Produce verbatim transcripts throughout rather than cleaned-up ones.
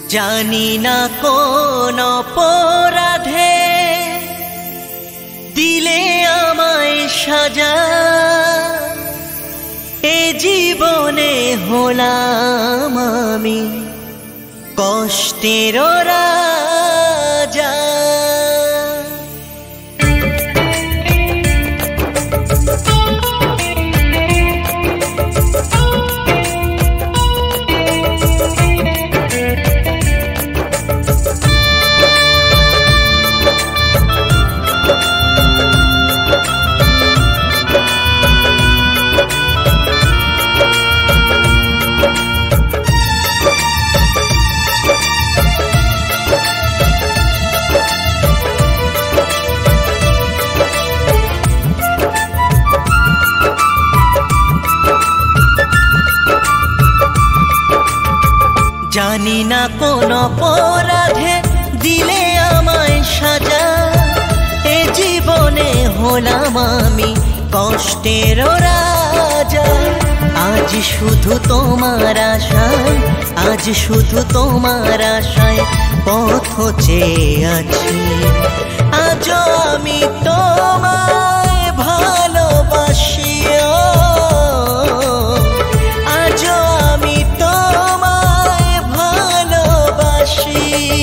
জানি না কোন অপরাধে দিলে আমায় সাজা, এ জীবনে হলাম আমি কষ্টের রাজা। জানি না কোন অপরাধে দিলে আমায় সাজা, এ জীবনে হলাম আমি কষ্টের রাজা। আজ শুধু তোমার আশায়, আজ শুধু তোমার আশায় পথ চেয়ে আছি। আজ আমি তোমায় ভালোবাসি, আজ আমি তোমায় ভালোবাসি।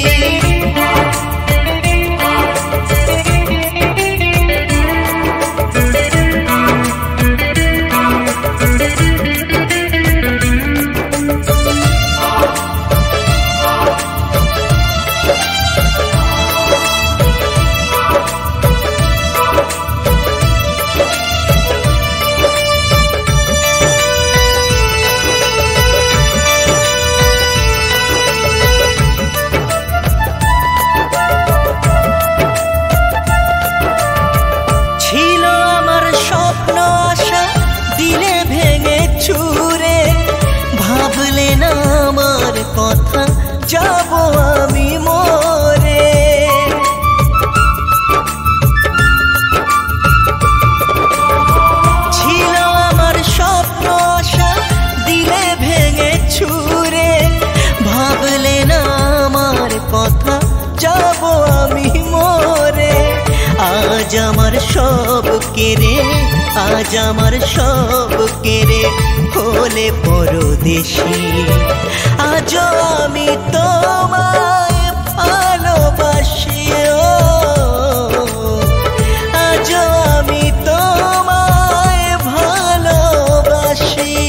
কথা যাব আমি মরে, ছিল আমার স্বপ্ন আশা দিলে ভেঙে ছুঁড়ে। ভাবলে না আমার কথা যাব আমি মরে। আজ আমার সব কেড়ে, আজ আমার সব কেড়ে হলে পরদেশী। আজ আমি তোমায় ভালোবাসি, আজ আমি তোমায় ভালোবাসি।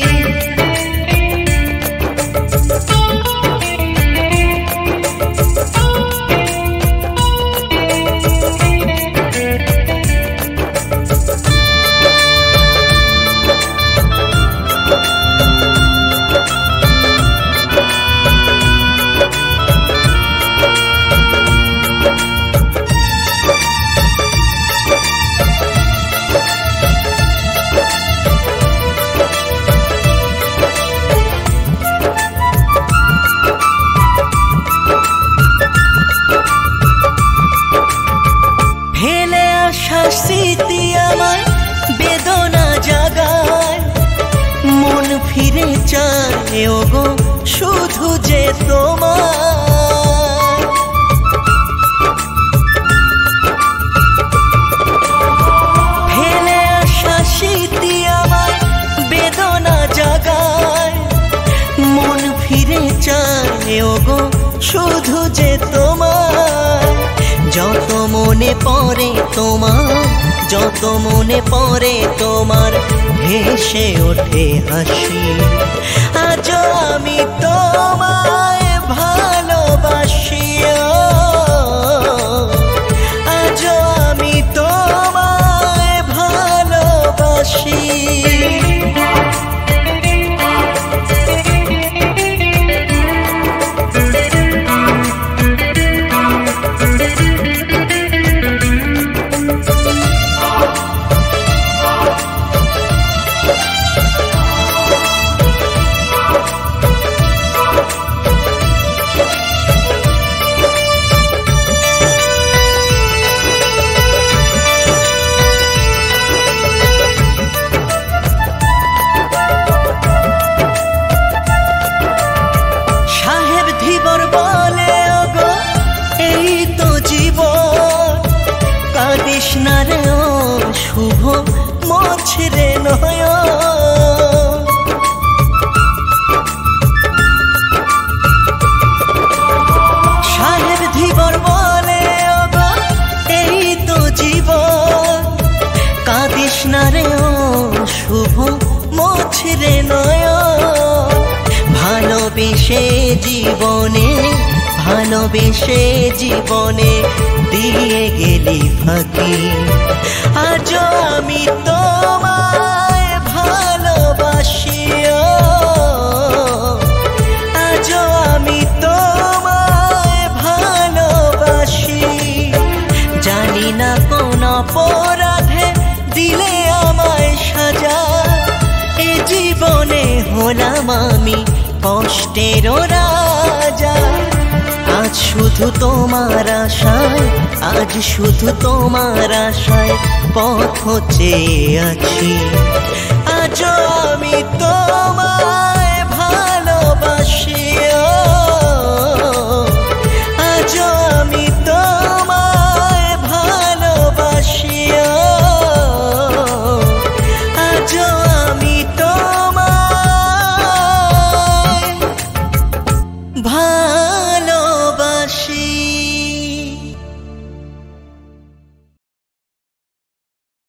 স্মৃতি আমার বেদনা জাগায়, মন ফিরে চায় ওগো শুধু যে তোমার। ফেলে আসা স্মৃতি আমার বেদনা জাগায়, মন ফিরে চায় ওগো শুধু যে তোমার। যত মনে পড়ে তোমার, যত মনে পড়ে তোমার ভেসে ওঠে হাসি। আজ আমি তোমায় ভালোবাসি, আজ আমি তোমায় ভালোবাসি। ভালোবেসে জীবনে ভালোবেসে জীবনে দিয়ে গেলি ফাঁকি। আজও আমি তোমায় ভালোবাসি, আজও আমি তোমায় ভালোবাসি। জানি না কোন অপরাধে দিলে আমায় সাজা, এ জীবনে হলাম আমি কষ্টের রাজা। আজ শুধু তোমার আশায়, আজ শুধু তোমার আশায় পথ চেয়ে আছি। আজও আমি তো